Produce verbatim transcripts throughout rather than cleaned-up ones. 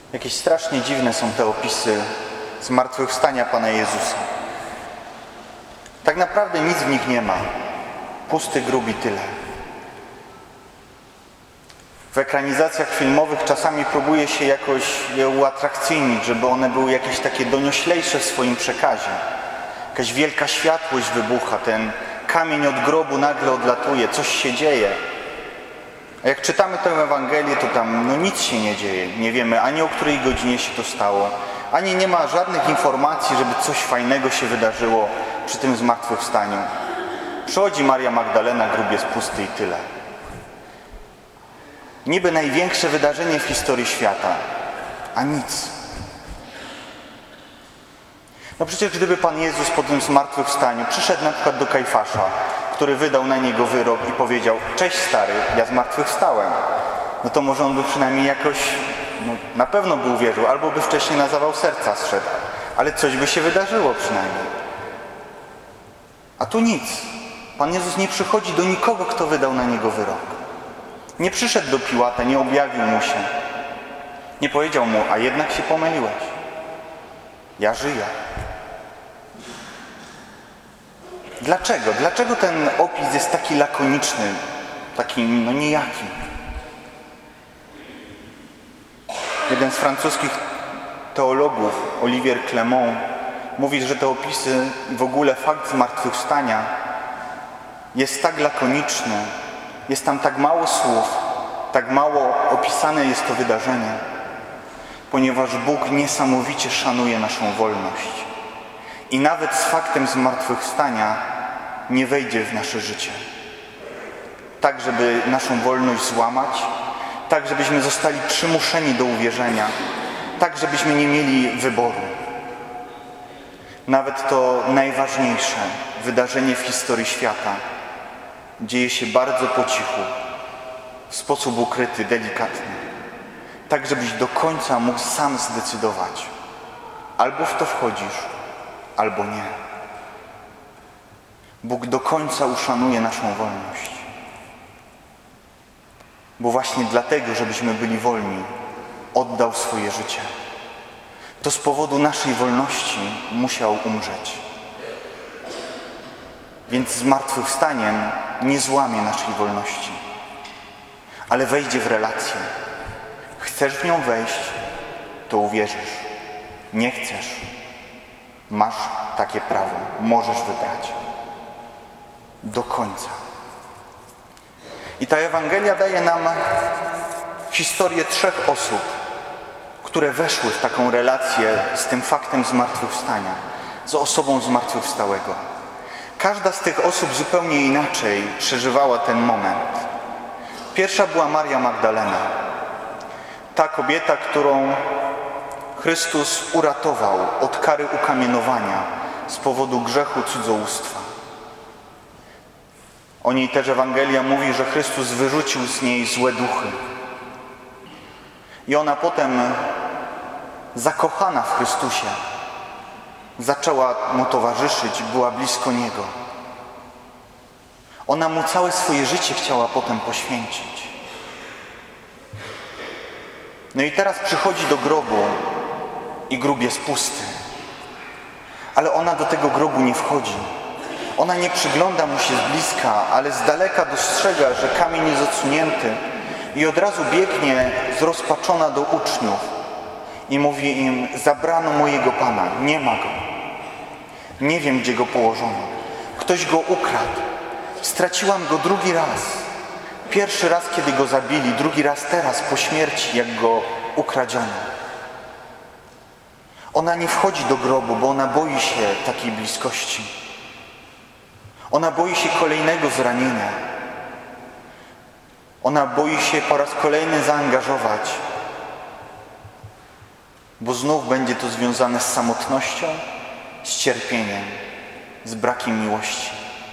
Jakieś strasznie dziwne są te opisy zmartwychwstania Pana Jezusa. Tak naprawdę nic w nich nie ma. Pusty grób i tyle. W ekranizacjach filmowych czasami próbuje się jakoś je uatrakcyjnić, żeby one były jakieś takie donioślejsze w swoim przekazie. Jakaś wielka światłość wybucha, ten kamień od grobu nagle odlatuje, coś się dzieje. A jak czytamy tę Ewangelię, to tam no nic się nie dzieje. Nie wiemy ani o której godzinie się to stało, ani nie ma żadnych informacji, żeby coś fajnego się wydarzyło przy tym zmartwychwstaniu. Przychodzi Maria Magdalena, grób jest pusty i tyle. Niby największe wydarzenie w historii świata, a nic. No przecież gdyby Pan Jezus po tym zmartwychwstaniu przyszedł na przykład do Kajfasza, który wydał na niego wyrok i powiedział: cześć stary, ja zmartwychwstałem, no to może on by przynajmniej jakoś, no, na pewno by uwierzył, albo by wcześniej na zawał serca zszedł, ale coś by się wydarzyło przynajmniej. A tu nic. Pan Jezus nie przychodzi do nikogo, kto wydał na niego wyrok. Nie przyszedł do Piłata, nie objawił mu się. Nie powiedział mu: a jednak się pomyliłeś. Ja żyję. Dlaczego? Dlaczego ten opis jest taki lakoniczny, taki no nijaki? Jeden z francuskich teologów, Olivier Clément, mówi, że te opisy i w ogóle fakt zmartwychwstania jest tak lakoniczny, jest tam tak mało słów, tak mało opisane jest to wydarzenie, ponieważ Bóg niesamowicie szanuje naszą wolność. I nawet z faktem zmartwychwstania nie wejdzie w nasze życie. Tak, żeby naszą wolność złamać, tak, żebyśmy zostali przymuszeni do uwierzenia, tak, żebyśmy nie mieli wyboru. Nawet to najważniejsze wydarzenie w historii świata dzieje się bardzo po cichu, w sposób ukryty, delikatny. Tak, żebyś do końca mógł sam zdecydować. Albo w to wchodzisz, albo nie. Bóg do końca uszanuje naszą wolność. Bo właśnie dlatego, żebyśmy byli wolni, oddał swoje życie. To z powodu naszej wolności musiał umrzeć. Więc zmartwychwstaniem nie złamie naszej wolności, ale wejdzie w relację. Chcesz w nią wejść, to uwierzysz. Nie chcesz, masz takie prawo, możesz wybrać. Do końca. I ta Ewangelia daje nam historię trzech osób, które weszły w taką relację z tym faktem zmartwychwstania, z osobą zmartwychwstałego. Każda z tych osób zupełnie inaczej przeżywała ten moment. Pierwsza była Maria Magdalena. Ta kobieta, którą Chrystus uratował od kary ukamienowania z powodu grzechu cudzołóstwa. O niej też Ewangelia mówi, że Chrystus wyrzucił z niej złe duchy. I ona potem, zakochana w Chrystusie, zaczęła mu towarzyszyć, była blisko Niego. Ona mu całe swoje życie chciała potem poświęcić. No i teraz przychodzi do grobu i grób jest pusty. Ale ona do tego grobu nie wchodzi. Ona nie przygląda mu się z bliska, ale z daleka dostrzega, że kamień jest odsunięty i od razu biegnie zrozpaczona do uczniów i mówi im: zabrano mojego Pana, nie ma Go. Nie wiem, gdzie Go położono. Ktoś Go ukradł. Straciłam Go drugi raz. Pierwszy raz, kiedy Go zabili, drugi raz teraz, po śmierci, jak Go ukradziono. Ona nie wchodzi do grobu, bo ona boi się takiej bliskości. Ona boi się kolejnego zranienia. Ona boi się po raz kolejny zaangażować, bo znów będzie to związane z samotnością, z cierpieniem, z brakiem miłości.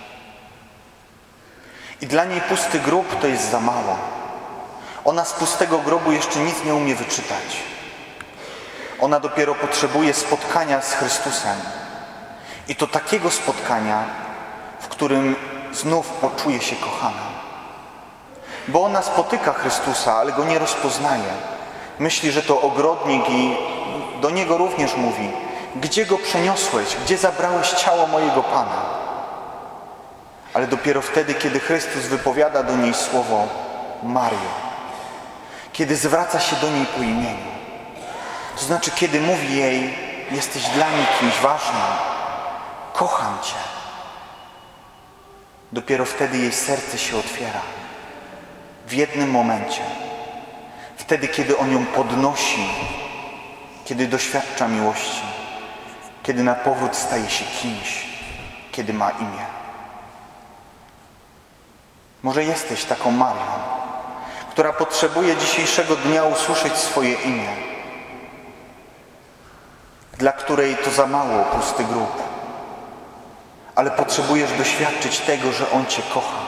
I dla niej pusty grób to jest za mało. Ona z pustego grobu jeszcze nic nie umie wyczytać. Ona dopiero potrzebuje spotkania z Chrystusem. I to takiego spotkania, w którym znów poczuje się kochana. Bo ona spotyka Chrystusa, ale Go nie rozpoznaje. Myśli, że to ogrodnik i do niego również mówi: gdzie go przeniosłeś? Gdzie zabrałeś ciało mojego Pana? Ale dopiero wtedy, kiedy Chrystus wypowiada do niej słowo Mario, kiedy zwraca się do niej po imieniu, to znaczy, kiedy mówi jej: jesteś dla mnie kimś ważnym, kocham Cię, dopiero wtedy jej serce się otwiera. W jednym momencie. Wtedy, kiedy On ją podnosi, kiedy doświadcza miłości, kiedy na powrót staje się kimś, kiedy ma imię. Może jesteś taką Marią, która potrzebuje dzisiejszego dnia usłyszeć swoje imię, dla której to za mało pusty grób, ale potrzebujesz doświadczyć tego, że On Cię kocha.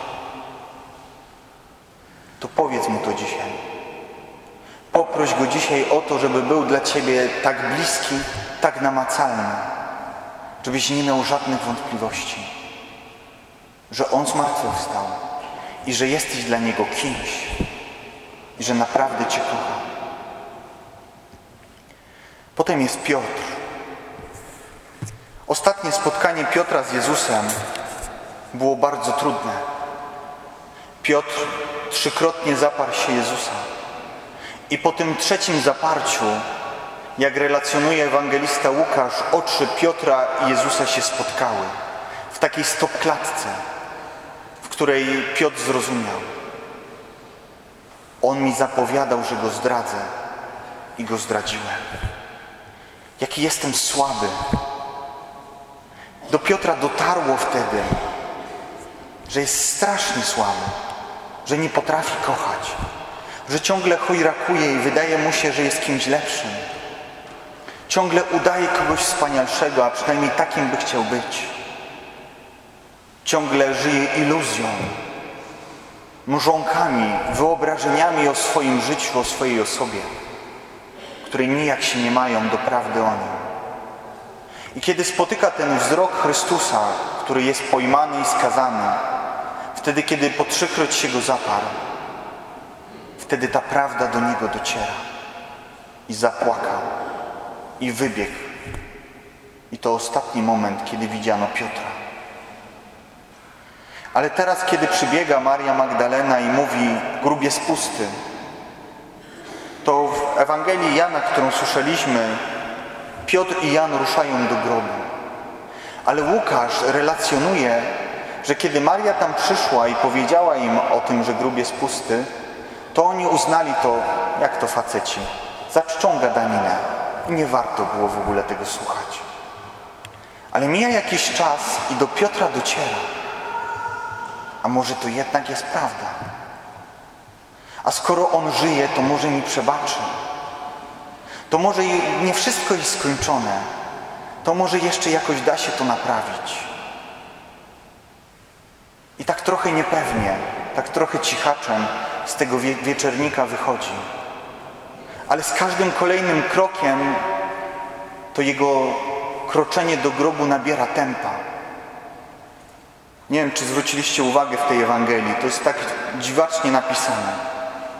To powiedz Mu to dzisiaj. Poproś Go dzisiaj o to, żeby był dla Ciebie tak bliski, tak namacalny, żebyś nie miał żadnych wątpliwości, że On zmartwychwstał i że jesteś dla Niego kimś i że naprawdę Cię kocha. Potem jest Piotr. Ostatnie spotkanie Piotra z Jezusem było bardzo trudne. Piotr trzykrotnie zaparł się Jezusa. I po tym trzecim zaparciu, jak relacjonuje ewangelista Łukasz, oczy Piotra i Jezusa się spotkały w takiej stopklatce, w której Piotr zrozumiał: On mi zapowiadał, że Go zdradzę i Go zdradziłem. Jaki jestem słaby. Do Piotra dotarło wtedy, że jest strasznie słaby, że nie potrafi kochać, że ciągle chojrakuje i wydaje mu się, że jest kimś lepszym. Ciągle udaje kogoś wspanialszego, a przynajmniej takim by chciał być. Ciągle żyje iluzją, mrzonkami, wyobrażeniami o swoim życiu, o swojej osobie, które nijak się nie mają do prawdy o nim. I kiedy spotyka ten wzrok Chrystusa, który jest pojmany i skazany, wtedy, kiedy po trzykroć się Go zaparł, wtedy ta prawda do niego dociera. I zapłakał. I wybiegł. I to ostatni moment, kiedy widziano Piotra. Ale teraz, kiedy przybiega Maria Magdalena i mówi: grób jest pusty, to w Ewangelii Jana, którą słyszeliśmy, Piotr i Jan ruszają do grobu. Ale Łukasz relacjonuje, że kiedy Maria tam przyszła i powiedziała im o tym, że grób jest pusty, to oni uznali to, jak to faceci, za czczą gadaninę. I nie warto było w ogóle tego słuchać. Ale mija jakiś czas i do Piotra dociera: a może to jednak jest prawda? A skoro On żyje, to może mi przebaczy. To może nie wszystko jest skończone. To może jeszcze jakoś da się to naprawić. I tak trochę niepewnie, tak trochę cichaczem z tego wie- wieczernika wychodzi. Ale z każdym kolejnym krokiem to jego kroczenie do grobu nabiera tempa. Nie wiem, czy zwróciliście uwagę w tej Ewangelii. To jest tak dziwacznie napisane.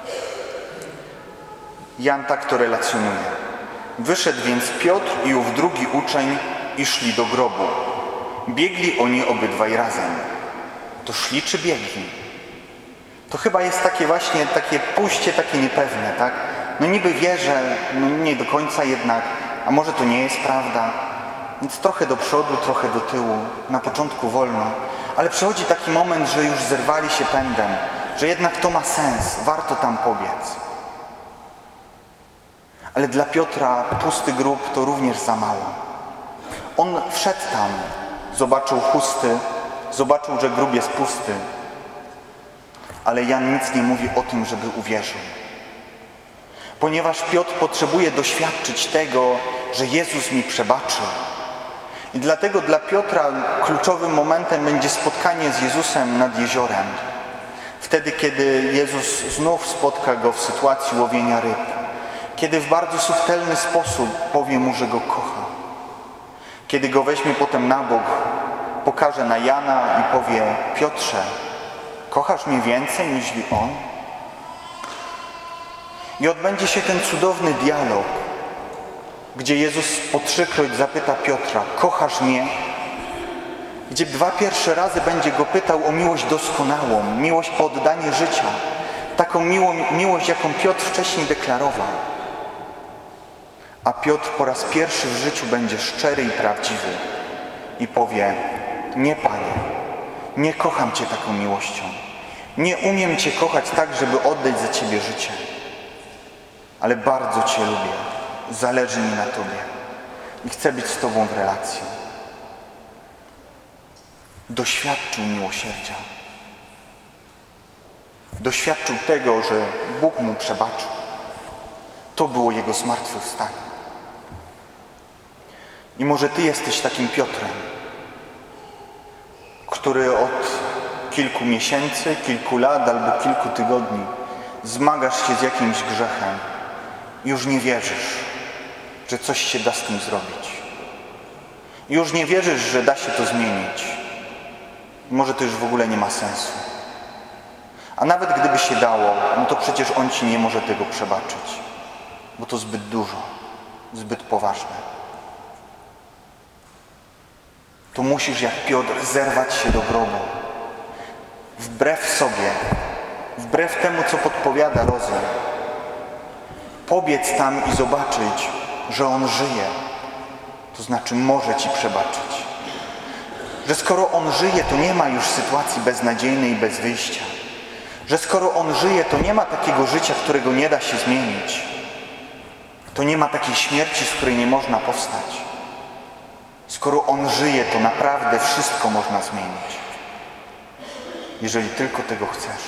Jan tak to relacjonuje. Wyszedł więc Piotr i ów drugi uczeń i szli do grobu. Biegli oni obydwaj razem. To szli czy biegli? To chyba jest takie właśnie, takie pójście takie niepewne, tak? No niby wie, że no nie do końca jednak, a może to nie jest prawda. Więc trochę do przodu, trochę do tyłu. Na początku wolno. Ale przychodzi taki moment, że już zerwali się pędem, że jednak to ma sens, warto tam pobiec. Ale dla Piotra pusty grób to również za mało. On wszedł tam, zobaczył chusty, zobaczył, że grób jest pusty. Ale Jan nic nie mówi o tym, żeby uwierzył. Ponieważ Piotr potrzebuje doświadczyć tego, że Jezus mi przebaczył. I dlatego dla Piotra kluczowym momentem będzie spotkanie z Jezusem nad jeziorem. Wtedy, kiedy Jezus znów spotka go w sytuacji łowienia ryb. Kiedy w bardzo subtelny sposób powie mu, że go kocha. Kiedy go weźmie potem na bok, pokaże na Jana i powie: Piotrze, kochasz mnie więcej niż on? I odbędzie się ten cudowny dialog, gdzie Jezus po trzykroć zapyta Piotra: kochasz mnie? Gdzie dwa pierwsze razy będzie go pytał o miłość doskonałą, miłość po oddanie życia. Taką miło, miłość, jaką Piotr wcześniej deklarował. A Piotr po raz pierwszy w życiu będzie szczery i prawdziwy i powie: nie, Panie, nie kocham Cię taką miłością. Nie umiem Cię kochać tak, żeby oddać za Ciebie życie. Ale bardzo Cię lubię, zależy mi na Tobie i chcę być z Tobą w relacji. Doświadczył miłosierdzia. Doświadczył tego, że Bóg mu przebaczył. To było jego zmartwychwstanie. I może Ty jesteś takim Piotrem, który od kilku miesięcy, kilku lat albo kilku tygodni zmagasz się z jakimś grzechem i już nie wierzysz, że coś się da z tym zrobić. I już nie wierzysz, że da się to zmienić. Może to już w ogóle nie ma sensu. A nawet gdyby się dało, no to przecież On Ci nie może tego przebaczyć, bo to zbyt dużo, zbyt poważne. To musisz, jak Piotr, zerwać się do grobu. Wbrew sobie, wbrew temu, co podpowiada rozum. Pobiec tam i zobaczyć, że On żyje. To znaczy może Ci przebaczyć. Że skoro On żyje, to nie ma już sytuacji beznadziejnej i bez wyjścia. Że skoro On żyje, to nie ma takiego życia, którego nie da się zmienić. To nie ma takiej śmierci, z której nie można powstać. Skoro On żyje, to naprawdę wszystko można zmienić. Jeżeli tylko tego chcesz.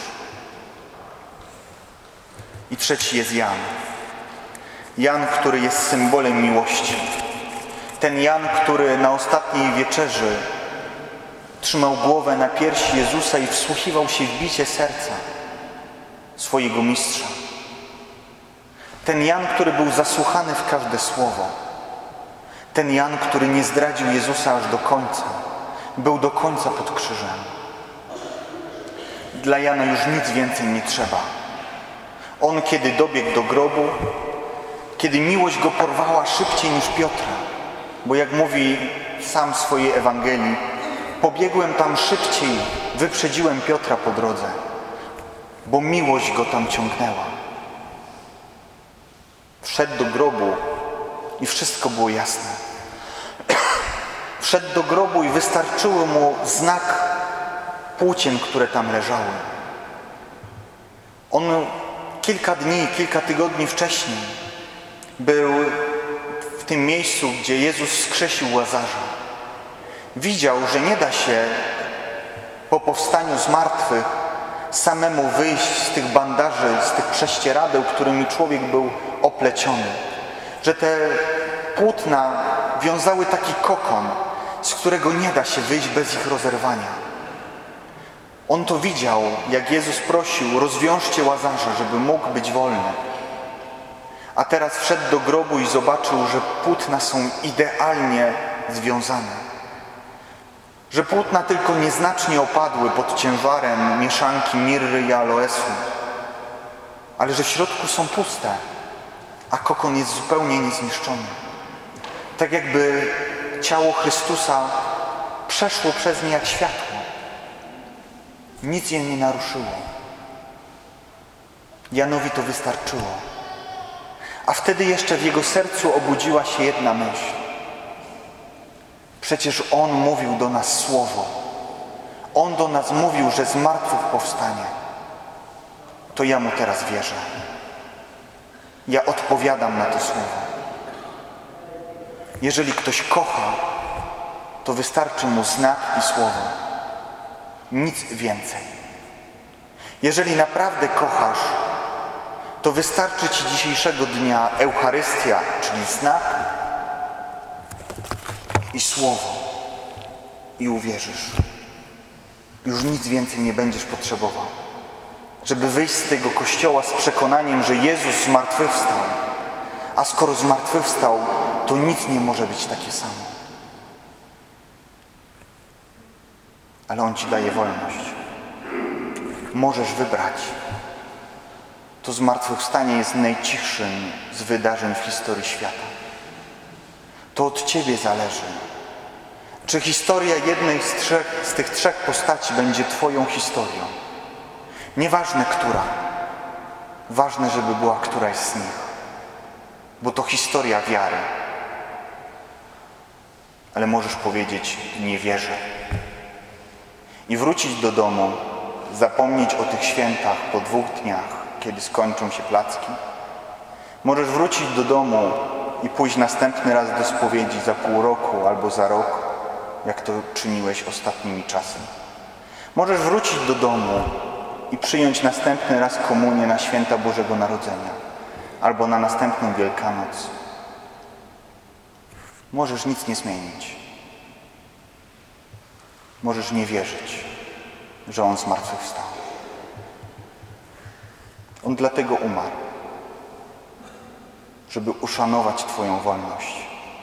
I trzeci jest Jan. Jan, który jest symbolem miłości. Ten Jan, który na ostatniej wieczerzy trzymał głowę na piersi Jezusa i wsłuchiwał się w bicie serca swojego mistrza. Ten Jan, który był zasłuchany w każde słowo. Ten Jan, który nie zdradził Jezusa aż do końca. Był do końca pod krzyżem. Dla Jana już nic więcej nie trzeba. On, kiedy dobiegł do grobu, kiedy miłość go porwała szybciej niż Piotra, bo jak mówi sam w swojej Ewangelii, pobiegłem tam szybciej, wyprzedziłem Piotra po drodze, bo miłość go tam ciągnęła. Wszedł do grobu i wszystko było jasne. Wszedł do grobu i wystarczyło mu znak płócien, które tam leżały. On kilka dni, kilka tygodni wcześniej był w tym miejscu, gdzie Jezus wskrzesił Łazarza. Widział, że nie da się po powstaniu z martwych samemu wyjść z tych bandaży, z tych prześcieradeł, którymi człowiek był opleciony. Że te płótna wiązały taki kokon, z którego nie da się wyjść bez ich rozerwania. On to widział, jak Jezus prosił: rozwiążcie Łazarza, żeby mógł być wolny. A teraz wszedł do grobu i zobaczył, że płótna są idealnie związane. Że płótna tylko nieznacznie opadły pod ciężarem mieszanki mirry i aloesu, ale że w środku są puste, a kokon jest zupełnie niezniszczony. Tak jakby ciało Chrystusa przeszło przez nie jak światło. Nic je nie naruszyło. Janowi to wystarczyło. A wtedy jeszcze w jego sercu obudziła się jedna myśl. Przecież On mówił do nas słowo. On do nas mówił, że z martwych powstanie. To ja Mu teraz wierzę. Ja odpowiadam na to słowo. Jeżeli ktoś kocha, to wystarczy mu znak i słowo. Nic więcej. Jeżeli naprawdę kochasz, to wystarczy Ci dzisiejszego dnia Eucharystia, czyli znak i słowo. I uwierzysz. Już nic więcej nie będziesz potrzebował. Żeby wyjść z tego kościoła z przekonaniem, że Jezus zmartwychwstał. A skoro zmartwychwstał, to nic nie może być takie samo. Ale On Ci daje wolność. Możesz wybrać. to zmartwychwstanie jest najcichszym z wydarzeń w historii świata. To od Ciebie zależy, czy historia jednej z, trzech, z tych trzech postaci będzie Twoją historią. Nieważne która, ważne, żeby była któraś z nich, bo to historia wiary. Ale możesz powiedzieć: nie wierzę. I wrócić do domu, zapomnieć o tych świętach po dwóch dniach, kiedy skończą się placki. Możesz wrócić do domu i pójść następny raz do spowiedzi za pół roku albo za rok, jak to czyniłeś ostatnimi czasy. Możesz wrócić do domu i przyjąć następny raz komunię na święta Bożego Narodzenia albo na następną Wielkanoc. Możesz nic nie zmienić. Możesz nie wierzyć, że On zmartwychwstał. On dlatego umarł, żeby uszanować Twoją wolność.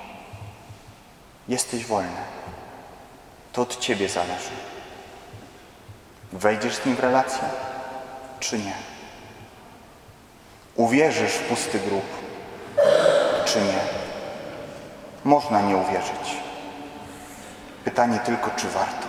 Jesteś wolny. To od Ciebie zależy. Wejdziesz z Nim w relację, czy nie? Uwierzysz w pusty grób, czy nie? Można nie uwierzyć. Pytanie tylko, czy warto.